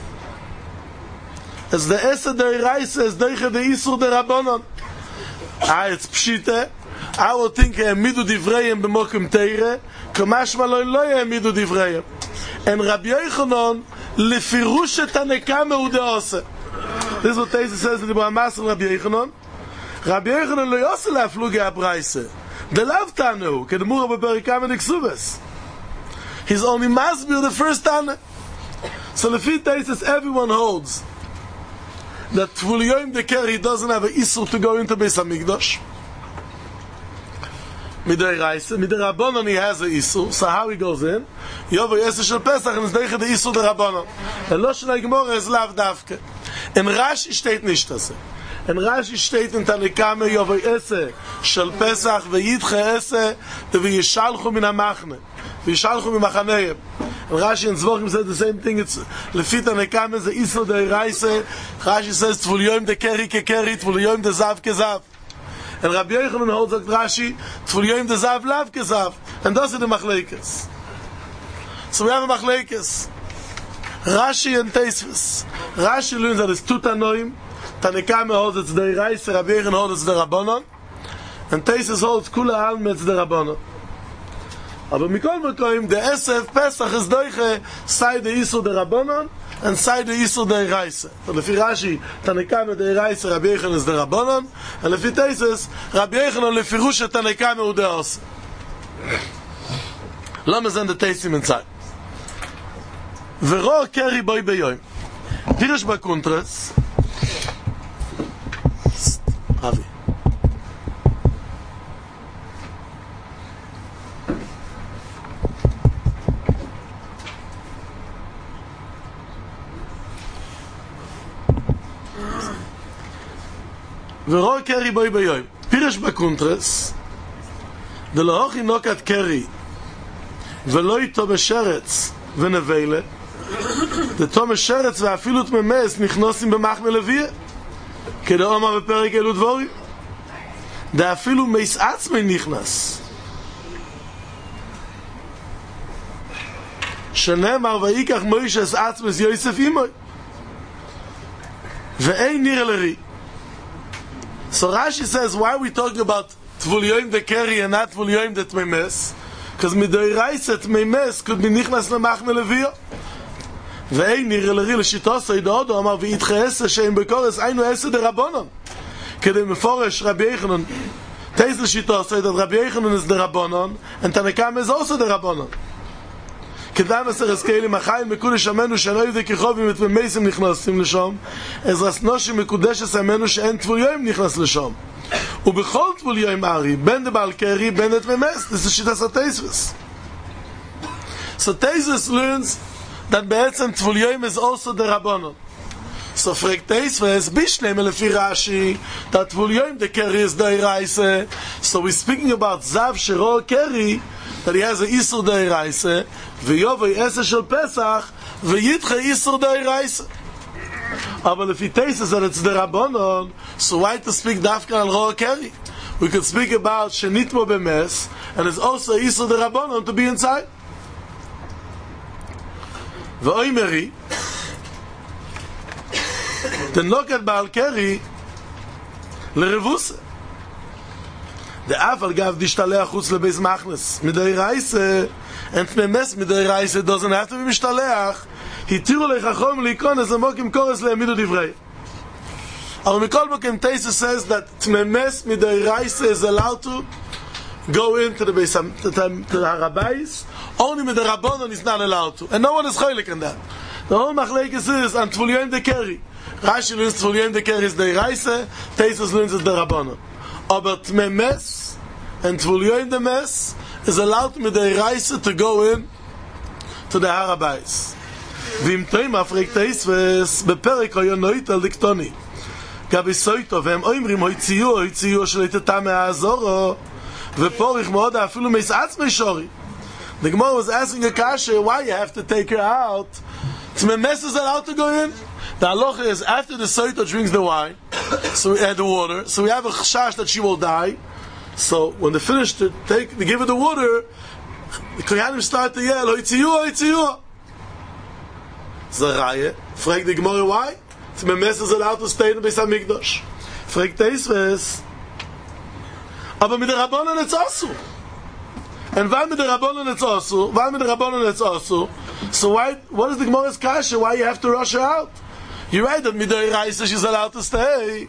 As the Ese Deiraisa is Deiche de Isur de Rabbanon. Ah, it's Pshite. I will think Emidu Divreyim b'mokim Teire, Kamashma lo lo Emidu Divreyim. And Rabbi Yochanan Lefirush et Tanekame udeose. This is what Teise says in the Brahmas and Rabbi Yochanan. Rabbi Yochanan lo yose lafluge abraise. The lav tanu, ke the mura beperikam and iksubes. He's only masbir the first tanu. So the feet Teise, everyone holds that Tvuliyom de Keri doesn't have an isur to go into Beis HaMikdash. Midei Reise, Midei Rabbanon he has an isur, so how he goes in? Yovoi Ese shel Pesach and is deiche the isur de Rabbanon. And lo shel HaGemorah is lav davke. In Rashi steht nicht das. In Rashi steht in Tanekame Yovoi Ese shel Pesach v'yitche Ese v'yishalchu min ha-machne v'yishalchu min machaneim. And Rashi and Zvochim said the same thing. It's Lefit Tanekame is the isur de Reise. Rashi says Tvuliyom de Keri ke Keri, Tvuliyom de Zav ke Zav. And Rabbi Yochanan holds like Rashi, Tvuliyom de Zav lav ke Zav. And those are the machlekes. So we have a machlekes. Rashi and Tosfos. Rashi learns that it's two Tanoim. Tanekame holds it's the Reise, Rabbi Yochanan holds it's the Rabbanon. And Tosfos holds Kula Alma it's the Rabbanon. Aber Mikol Mekoim, the Esef Pesach is doiche, sai the Isur de Rabbanon, and sai the Isur de Reise. So lefi Rashi, Tanekame de Reise, Rabbi Yochanan is the Rabbanon, and lefi Tosfos, Rabbi Yochanan lefirush Tanekame u de Ose. Lass uns the Teisim inside. Vero Keri boi beyoim. Pirish Bakuntres. Avi. ורוא קרי בוי ביום. פירש בקונטרס, דלא הוכי נוקת קרי, ולא איתו בשרץ ונבלה, דתו משרץ ואפילו תממס נכנוסים במחנה לוויה, כדאומר בפרק אלו דבורים, דאפילו מייס עצמי נכנס. שנאמר ויקח מוישס עצמס יוסף אימוי, ואין נראה לרי. So Rashi says, why are we talking about Tvulyoim de Keri and not Tvulyoim de Tmemes? Because Midoiraisa Tmemes could be Nichnas Lemachne Levia. Ve'ein nireh leri l'shitosa idodo amar v'yitche esse she'im bekores ainu esse de Rabbanon. Kedei meforesh Rabbi Yechanan teis l'shitosa that Rabbi Yechanan is the Rabbanon and Tanakam is also the Rabbanon. כדאי מסר הסקיילים החיים מקודש אמנו שלא יהיו כחובים ותממסים נכנסים לשום עזרס נושי מקודש אמנו שאין תבוליים נכנס לשום ובכל תבוליים ארי בין דבעל קרי בין דתממס. This is שיטה סטייסווס. So Teisvus learns that בעצם תבוליים is also the Rabbanon. So fragt Teisvus bishleme lefi Rashi that תבוליים the Keri is the Iraise. So we're speaking about Zav Shero Keri that he has a Isur Deiraise, v'yovei Ese Shel Pesach, v'yitche Isur Deiraise. But if he tastes that it's the Rabbanon, so why to speak Dafka al Roa Keri? We could speak about Shenitmo Bemes, and it's also Isur the Rabbanon to be inside. V'oimeri, the Nokat Baal Keri, l'Revuse. The Afal gav dishtaleh chutz lebeis machnes midei reise and tmemes midei reise doesn't have to be mishtaleh. Hitiru lechachom likon as a mokim kores leemidu divrei. Our Mikol Bokem Teisvus says that tmemes midei reise is allowed to go into the beis to the Harabais. Only midei Rabbanon is not allowed to, and no one is choylek on that. The whole machlekes is on Tvulyoim de Keri. Rashi learns Tvulyoim de Keri is the reise. Teisvus learns is the Rabbanon. Aber Tmemes and Tvulyoim de Mes is allowed with the Reise to go in to the Harabais. V'im Toima fragt Teisvus beperek hayonoit al diktoni gabi soito v'hem oimrim hoitziyu hoitziyu shleiteta me'azoro v'porich mo'od afilu meis atzmei shori. The Gemara was asking a kasha why you have to take her out. Tmemes is allowed to go in. The halacha is after the soito drinks the wine, so we add the water. So we have a chashash that she will die. So when they finish to take, they give her the water. The kohanim start to yell, "Hoitziyu, hoitziyu." Zaraye, fragt the Gemara why? Tmemes is allowed to stay in the Beis Hamikdash. Fragt Teisvus, aber mit der Rabbanon it's also. And why with the Rabbanon it's also? Why with the Rabbanon it's also? So why? What is the Gemara's kasha? Why you have to rush her out? You're right that midei reise she's allowed to stay.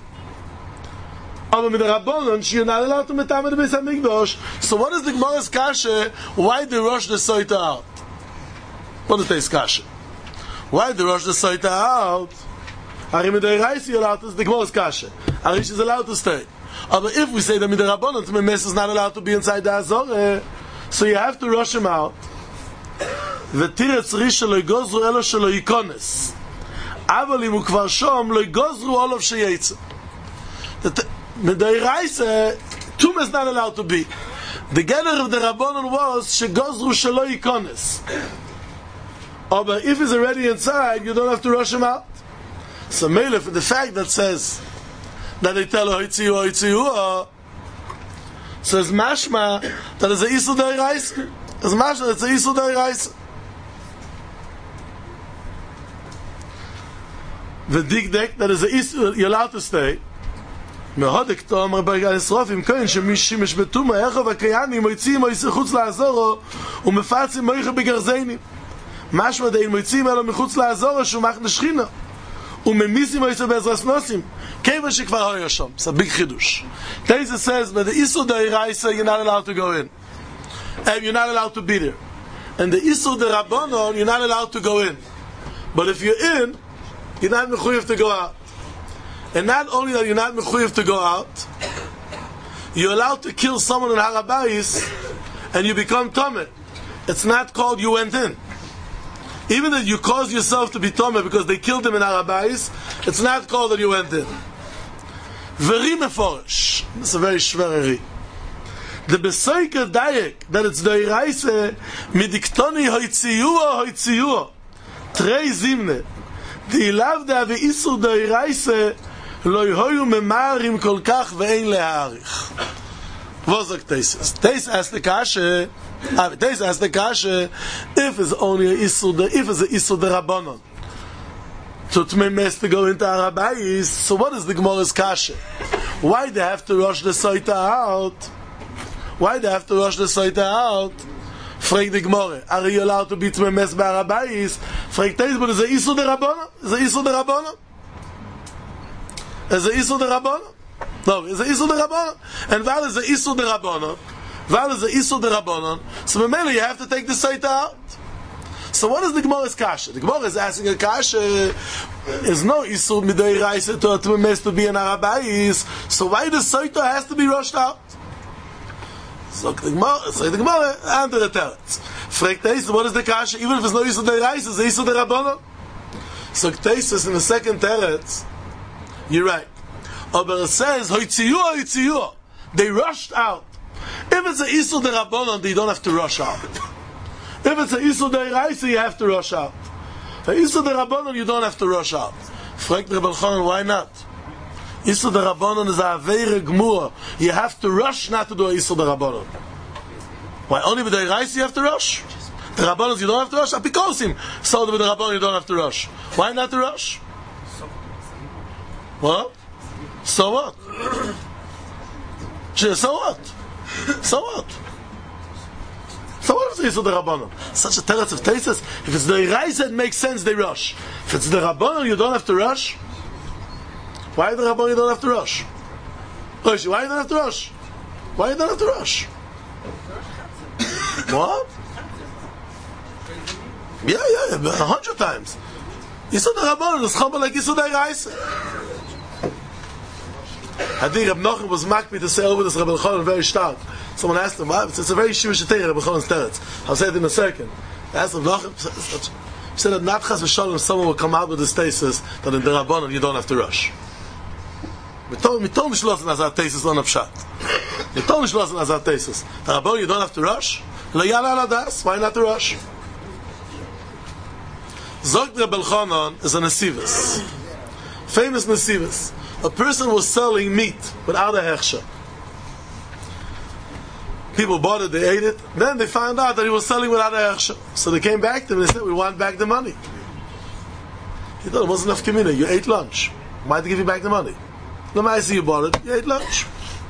Aber mit der Rabbanon she's not allowed to metam in the Beis Hamikdash. So what is the Gemara's kasha? Why they rush the soita out? What is this kasha? Why they rush the soita out? Are midei reise you're allowed to? The Gemara's kasha. Are she's allowed to stay? But if we say that midei Rabbanon Tmemes is not allowed to be inside the Azorah, so you have to rush him out. V'tiretz risha lo yigozru elo shelo yikones. אבל אם הוא כבר שום, לא יגוזרו עולוב שייצא. מדעי רייסה, Tum is not allowed to be. The gather of the Rabbanon was, שגוזרו שלא ייכונס. But if he's already inside, you don't have to rush him out. So Melech, the fact that says, that they tell her, Hoitziyu, Hoitziyu, says mashma, that is a Isur Deiraisa. It's mashma, that's a Isur Deiraisa. The dikdek that is a Isur, you're allowed to stay. מהודק תאמר ברגע לשרוף עם כהן שמשימש בתומה איך וכיינים מויצים מויצים חוץ לעזורו ומפצים מויכה בגרזיינים משמע דין מויצים אלו מחוץ לעזורו שומח נשכינה וממיסים מויצים בעזרס נוסים כיוון שכבר היה שם. It's a big חידוש. Teisvus says but the Isur Deiraisa you're not allowed to go in and you're not allowed to be there, and the Isur the Rabbanon you're not allowed to go in, but if you're in you're not mechuyev to go out. And not only that you're not mechuyev to go out, you're allowed to kill someone in Harabais and you become Tomeh. It's not called you went in. Even that you caused yourself to be Tomeh because they killed him in Harabais, it's not called that you went in. very meforish. It's a very shvereri. The besoiker dayek that it's the iraise midiktoni hoitziyuo hoitziyuo trei zimne the lavda ve isur the iraise lo yoyu memarim kol kach ve'ein leharich. Was sagt this? This as the kashe. This as the kashe. If it's only a isur the if it's a isur the rabbanon. So to me to go into Arabayis. So what is the Gemara's kashe? Why they have to rush the soita out? Why they have to rush the soita out? Frag the Gemara. Are you allowed to be to me mes ba'Arabayis? Frag this, but is it isur the rabbanon? Is it isur the rabbanon? Is it isur the rabbanon? No, is it isur the rabbanon? And while is it isur the rabbanon? While is it isur the rabbanon? So mainly you have to take the soita out. So what is the Gemara's kasha? The Gemara is asking a kasha. Is no isur midei raisa to to mes to be an Arabayis. So why the soita has to be rushed out? So the Gemara, so the Gemara answer the teretz. Fragt this, what is the kasha? Even if it's no isur the raisa, is it isur the rabbanon? So Tesis in the second teretz. You're right. But it says hoitziyuo hoitziyuo. They rushed out. If it's a isur the rabbanon, they don't have to rush out. If it's a isur deiraisa, you have to rush out. For isur the rabbanon, you don't have to rush out. Fragt Rebbe Elchanan, why not? Isur the rabbanon is a aveira gemura. You have to rush not to do a isur the rabbanon. Why only with the deiraisa you have to rush? The rabbanon you don't have to rush. Apikosim. So with the rabbanon you don't have to rush. Why not to rush? What? So what? So what? So what? So what if it's the Rabbanon? Such a teretz of tesis. If it's the Iraisa, it makes sense they rush. If it's the Rabbanon, you don't have to rush. Why the Rabbanon you don't have to rush? Why you don't have to rush? Why you don't have to rush? What? Yeah, yeah, yeah, a hundred times. You saw the Rabbanon, it's chumba like you saw the Iraisa. I think Reb Nachum was makbi to say over this Rebbe Elchanan very stark. Someone asked him, why? It's a very Jewish thing, Rebbe Elchanan's teretz. I'll say it in a second. I asked Reb Nachum, he said that not chas v'shalom someone will come out with this thesis that in the Rabbanon you don't have to rush. We told him shlossen as our thesis on a pshat. We told him shlossen as our thesis. The Rabbanon you don't have to rush. Lo yala das. Why not to rush? Zog Rebbe Elchanan is a nesivus. Famous nesivus. A person was selling meat without a hechsher. People bought it, they ate it. Then they found out that he was selling without a hechsher. So they came back to him and they said, we want back the money. He thought it wasn't enough community. You ate lunch. Why did they give you back the money? No matter see you bought it, you ate lunch.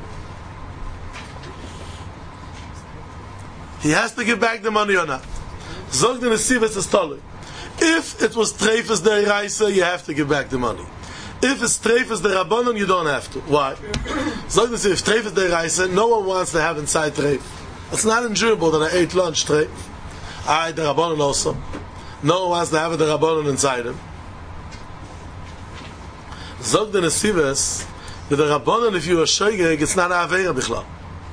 He has to give back the money or not. Zog the nesivus is totally. If it was treifes the Iraisa, you have to give back the money. If it's treifes the Rabbanon, you don't have to. Why? So if treifes the Reise, no one wants to have inside treif. It's not endurable that I ate lunch treif. I ate the Rabbanon also. No one wants to have the Rabbanon inside him. Zog the Nesivas, with the Rabbanon, if you are shoygeg, it's not a Aveira Bichlal.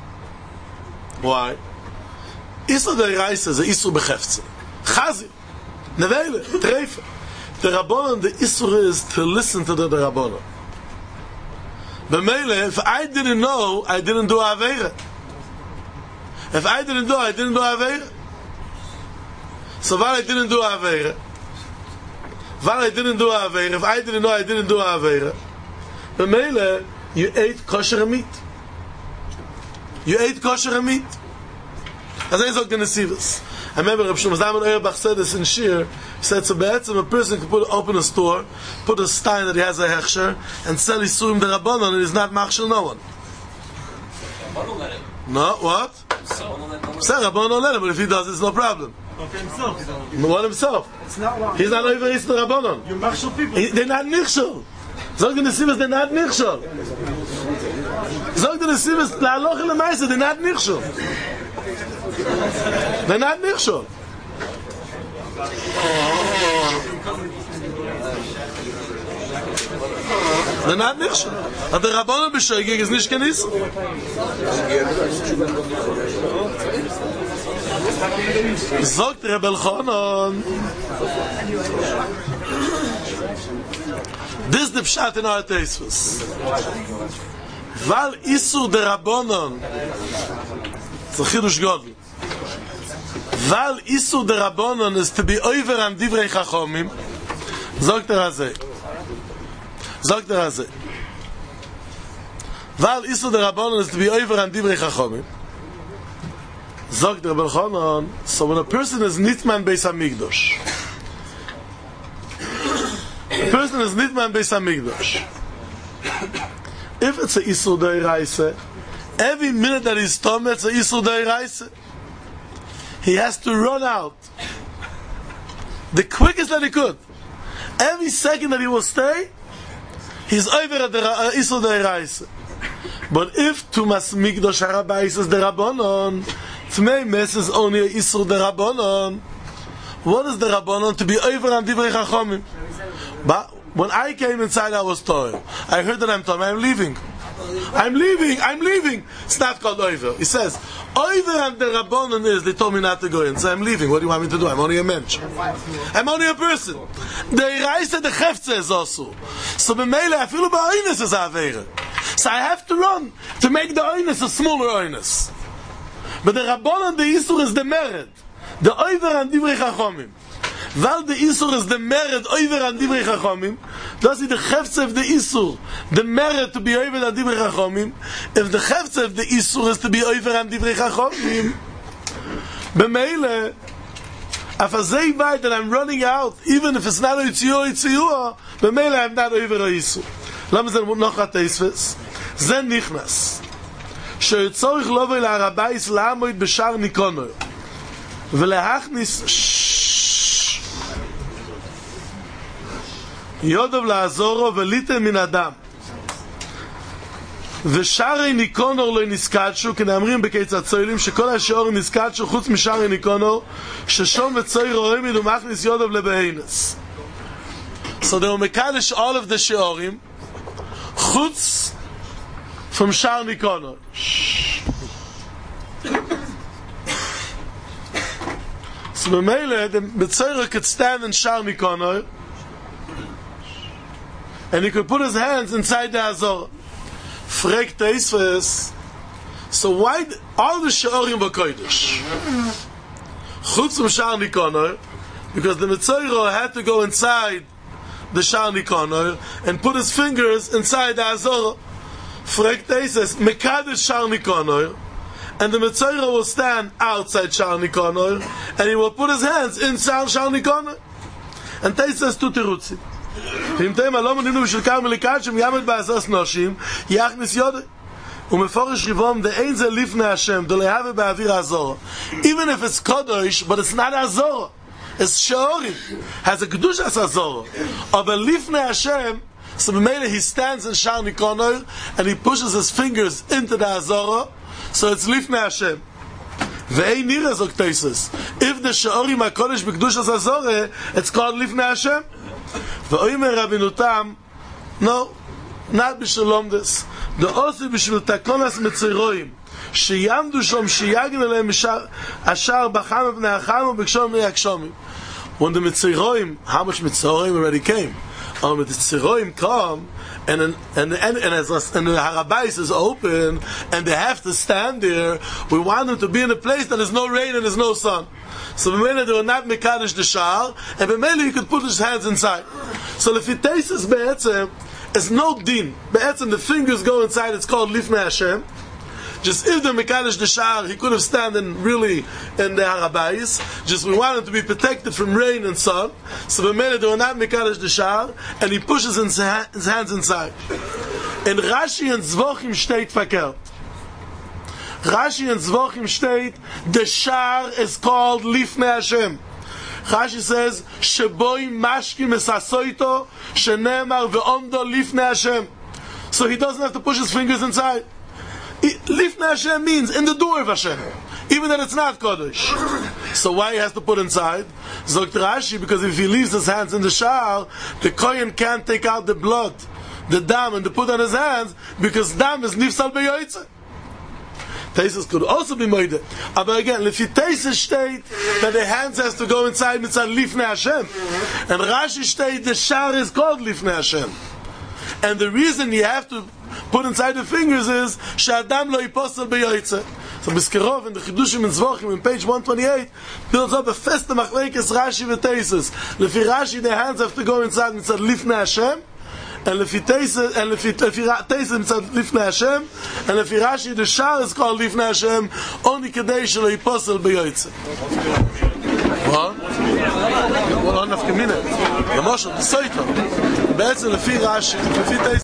Why? Isur the Reise is a Isur Bechefze. Chazi. Nevele. Treif. The Rabbanon, the Isur is to listen to the, the Rabbanon. But Mele, if I didn't know, I didn't do Aveira. If I didn't do, I didn't do Aveira. So while I didn't do Aveira, while I didn't do Aveira, if I didn't know, I didn't do Aveira. But Mele, you ate kosher meat. You ate kosher meat. As I said, the Nesivus. I remember Reb Shlomo Zalman Auerbach said this in Shir. He said, so be'etzem a person can put, open a store, put a stein that he has a hechsher, and sell Yisurim the Rabbanon, and he's not machshel no one. Rabbanon let him. No, what? Say Rabbanon don't let him, but if he does, it's no problem. Not for himself. What himself? It's not wrong. He's not over Yisur the Rabbanon. You're machshel people. He, they're not nichshel. Zog the Nesivus, they're not nichshel. Zog the Nesivus, la'aloch l'maisa, they're not nichshel. They're not nichshel. They're not nichshel. But the Rabbanon b'shoigeg is nicht kenis. Zogt Rebbe Elchanan. This the pshat in our Tosfos. Val Isur de Rabbanon. It's a chidush godly. Val Isur de Rabbanon is to be over on Divrei Chachomim. Sagt er azeh. Sagt er azeh. Val Isur de Rabbanon is to be over on Divrei Chachomim. Sagt er Belchanon. So when a person is nitman Beis Hamikdash, a person is nitman Beis Hamikdash. If it's a Isur D'Oraisa, every minute that he's tummy, it's a Isur D'Oraisa. He has to run out the quickest that he could. Every second that he will stay, he's over at the uh, Isur D'Oraisa. But if Tumas Mikdash Harabais is the Rabbanon, Tmei Mes is only a Isur the Rabbanon. What is the Rabbanon? To be over on Divrei Chachomim. But when I came inside, I was told. I heard that I'm told. I'm leaving. I'm leaving. I'm leaving. It's not called over. He says, over and the Rabbanon is, they told me not to go in. So I'm leaving. What do you want me to do? I'm only a mensch. I'm only a person. The Iraisa, the Chefze is also. So B'meile, I feel about Oines is Avere. So I have to run to make the Oines a smaller Oines. But the Rabbanon, the Isur is the Mered. The over and Divrei Chachomim. Weil the Isur is the merit over and Divrei Chachomim, does it the Chefze of the Isur, the merit to be over and Divrei Chachomim? If the Chefze of the Isur is to be over and Divrei Chachomim, B'meile, if I say by that I'm running out, even if it's not a Yitziyah, Yitziyah, B'meile I'm not over a Isur. Lama zen noch a Tosfos, zen nichnas, sheyitzorich lovei la'arabais la'amoid b'shar Nikonor, ולהכניס יודוב לעזורו וליטן מן אדם ושערי ניקונור לא נסקדשו, כנאמרים בקיץ הצוילים שכל השעור נסקדשו חוץ משערי ניקונור ששום וצוי רואים מדו מכניס יודוב לבהינס. So they will mekadesh all of the shi'orim chutz from Shar Nikonor. So B'meile, the B'tzoyer could stand in Shar Nikonor and he could put his hands inside the Azor. Frek Tosfos, so why all the shi'orim were kodesh? Chutz from Shar Nikonor, because the B'tzoyer had to go inside the Shar Nikonor and put his fingers inside the Azor. Frek Tosfos, mekadesh Shar Nikonor, and the Metzora will stand outside Shar Nikonor and he will put his hands inside Shar Nikonor. And Tosfos tu tirutzi. V'imtem alom ninu b'shel karmel likad shem yamed ba'azos noshim yachnis yodeh. Umeforish rivom the ein ze lifnei Hashem do lehave ba'avir azor. Even if it's kodosh, but it's not azor. It's she'orim. Has a kedush as azor. Aber lifnei Hashem, so b'meile he stands in Shar Nikonor and he pushes his fingers into the azor. So it's lifnei Hashem. Ve'ei nira zok Tosfos. If the she'orim hakodesh b'kedushas hazorah, it's called lifnei Hashem. Ve'oimer Rabbeinu Tam, no, not b'shalom this. The osi b'shvil takonas metziroim, sheyamdu shom sheyagin aleim ashar b'cham b'nei acham u'b'kshom b'nei akshomim. When the metziroim, how much metziroim already came? Um, the metziroim come, and and and, and, and as and the Harabais is open, and they have to stand there. We want them to be in a place that there's no rain and there's no sun. So b'meile they will not mekadesh the shar, and b'meile you could put his hands inside. So if it tastes be'etzem, it's no din. Be'etzem the fingers go inside. It's called lifnei Hashem. Just if the mekadesh the shar, he could have standing really in the Harabais. Just we want him to be protected from rain and sun. So b'meile they will not mekadesh the shar, and he pushes his, ha- his hands inside. In Rashi and Zvochim steht verkehrt. Rashi and Zvochim state the shar is called lifnei Hashem. Rashi says sheboi mashkim esasoito shenemar ve'omdo lifnei Hashem. So he doesn't have to push his fingers inside. Lifnei Hashem means in the door of Hashem, even that it's not kodesh. So why he has to put inside? Zogt Rashi, because if he leaves his hands in the shar, the kohen can't take out the blood, the dam, and to put on his hands, because dam is nifsal beyoytze. Tosfos could also be moide. But again, if you Tosfos state that the hands has to go inside mitzad lifnei Hashem, and Rashi state the shar is called lifnei Hashem. And the reason you have to put inside the fingers is Shadam lo yiposel beyoytze. So Biskerov in the Chidushim in Zvochim in page one twenty-eight builds up a feste machlekes Rashi v'Teisus. Lefi Rashi, their hands have to go inside mitzad lifnei Hashem, and lefi Teisus and lefi Teisus mitzad lifnei Hashem, and lefi Rashi the shar is called lifnei Hashem only kadei shelo yiposel beyoytze. What? Well, not enough minutes. The Moshe, the Soito. בעצם לפי רש"י, לפי